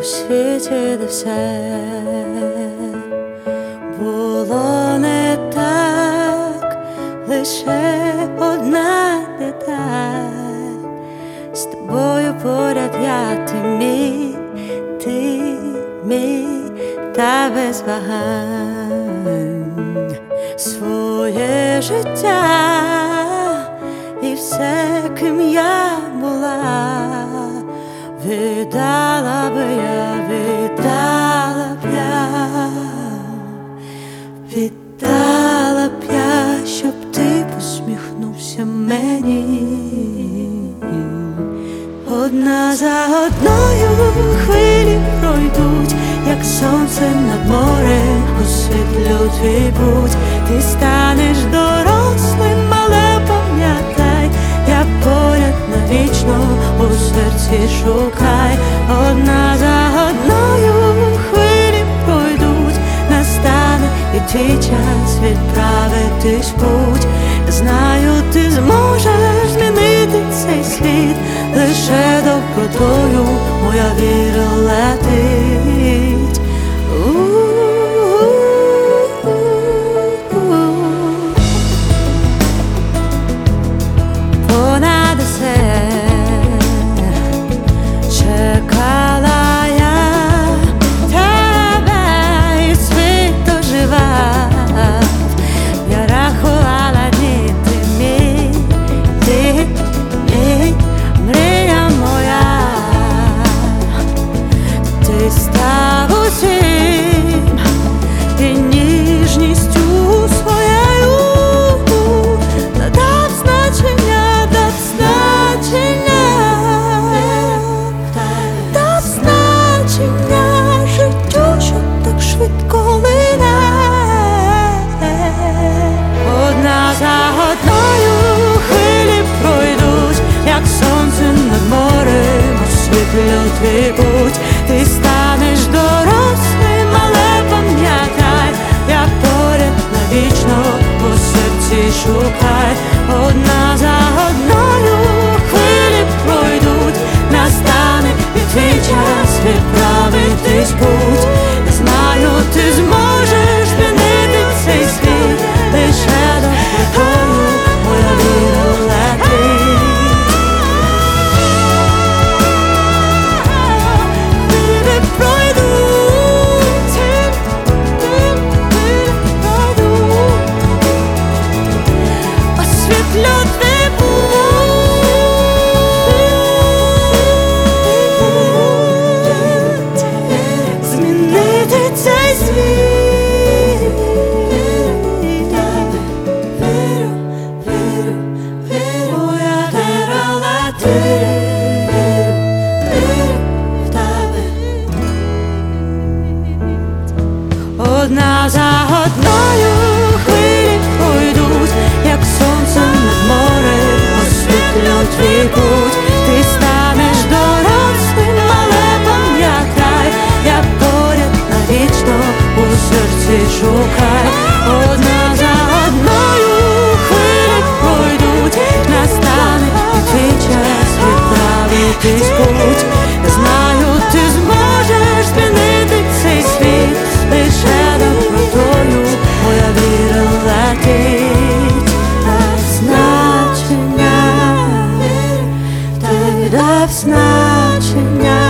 світі, де все було не так, лише одна деталь. З тобою поряд я, ти мій, та без вагань своє життя і все, ким я була, віддала б я, віддала б я, щоб ти посміхнувся мені. Одна за одною хвилі пройдуть, як сонце над морем, освітлю твій путь. Ти станеш дорослим, але пам'ятай, я поряд навічно, у серці шукай. Одна за одною хвилі пройдуть, настане і твій час відправитись в путь. Знаю, ти зможеш змінити цей світ, лише добротою моя віра летить. Понад усе чекала я тебе, і світ доживав. Я рахувала дні, ти мій, мрія моя. Ти став усім і ніжністю своєю надав значення, дав значення життю, що так швидко лине. Одна за одною хвилі пройдуть, як сонце над морем, освітлю твій путь. Ти станеш дорослим, але пам'ятай, я поряд навічно, у серці шукай. Одна за одною хвилі пройдуть, настане і твій час відправитись в путь. Знаю, ти зможеш змінити цей світ, лише добротою моя віра летить. Хвилі пройдуть, освітлю твій путь, змінити цей світ. Моя віра летить в тебе. Одна за одною хвилі пройдуть, як сонце над морем, освітлю твій путь. Ти станеш дорослим, але пам'ятай, я поряд навічно, у серці шукай. Одна за одною хвилі пройдуть, настане і твій час відправитись в путь. Знаю, ти зможеш змінити цей світ, лише добротою моя віра летить. Дав значення, ти дав значення.